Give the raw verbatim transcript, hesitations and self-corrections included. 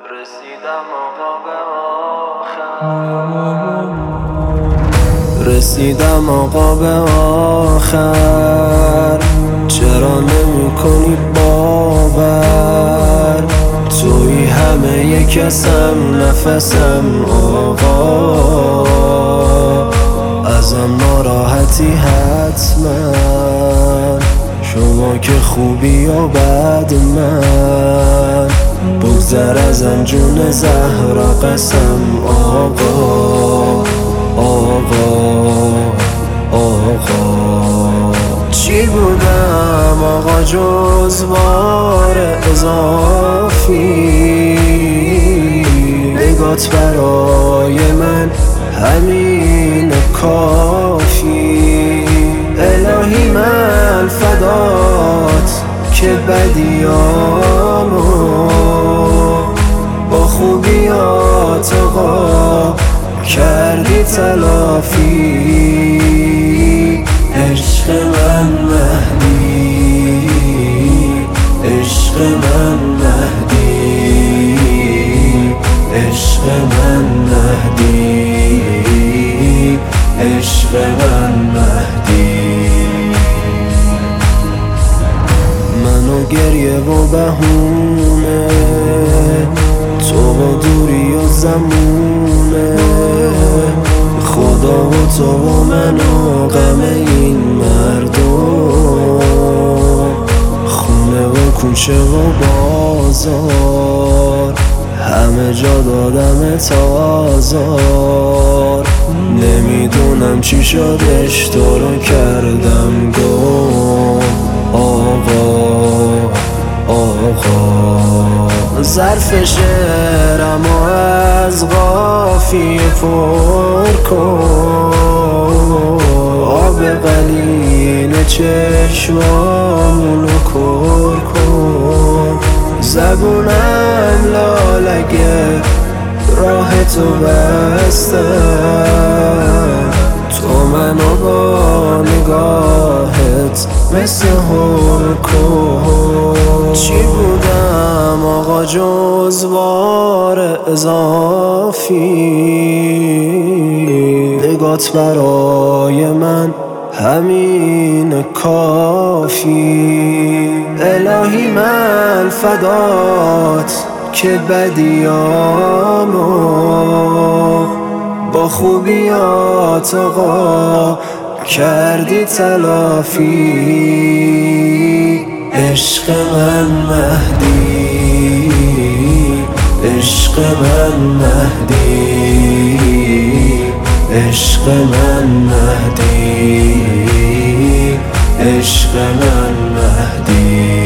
رسیدم آقا به آخر، رسیدم آقا به آخر. چرا نمی کنی باور؟ توی همه ی کسم، نفسم آقا. ازم ناراحتی حتما، شما که خوبی و بد من. بگذر ازم جون زهرا قسم آقا، آقا، آقا. چی بودم آقا جز بار اضافی؟ نگات برای من همین کافی. الهی من فدات که بدیامو با خوبیات آقا کردی تلافی. عشق من مهدی، عشق من مهدی، عشق من مهدی، عشق من مهدی. منو گریه و بهونه، تو و دوری و زمونه. خدا و تو و من و غم این مردم. خونه و کوچه و بازار، همه جا دادم تازار. نمیدونم چی شدش، تو رو کردم گم آقا، آقا. ظرف شعرم و از قافیه پر کن. آب قلیل چشمامونو کر کن. زبونم لالگه راه تو بستم. تو منو با نگاهت مثل هر کن. چی بودم آقا جز بار اضافی؟ نگات برای من همین کافی. الهی من فدات که بدیامو با خوبیات آقا کردی تلافی. عشق من مهدی، عشق من مهدی، عشق من مهدی، عشق من مهدی.